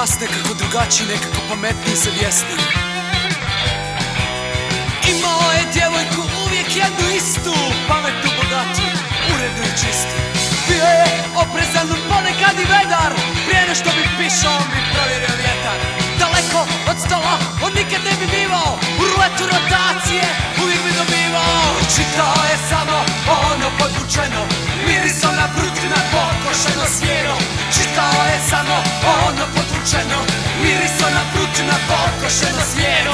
nas nekako drugačiji, nekako pametniji, savjesniji. Imao je djevojku uvijek jednu istu, pametnu, bogatu, urednu i čistu. Bio je oprezan, ponekad i vedar, prije nego što bi pišao on bi provjerio vjetar. Daleko od stola on nikad ne bi bivao, u ruletu rotacije uvijek bi dobivao. Čitao je samo ono podvučeno, mirisom na brutna pokošeno svijeno. Čitao je samo ono podvučeno, mirisom na brutna pokošeno svijeno.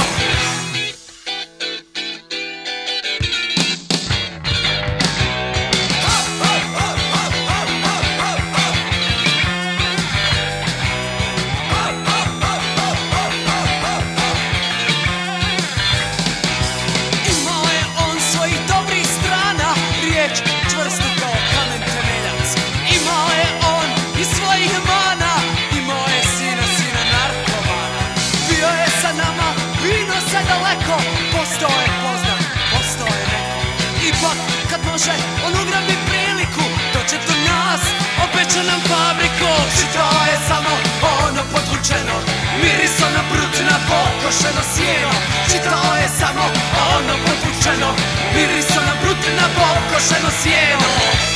Postao je poznat, postao je neko. Ipak kad može on ugrabi priliku, dođe do nas, obeća nam fabriku. Čitao je samo ono podvučeno, mirisom na brutna pokošeno sjeno. Čitao je samo ono podvučeno, mirisom na brutna pokošeno sjeno.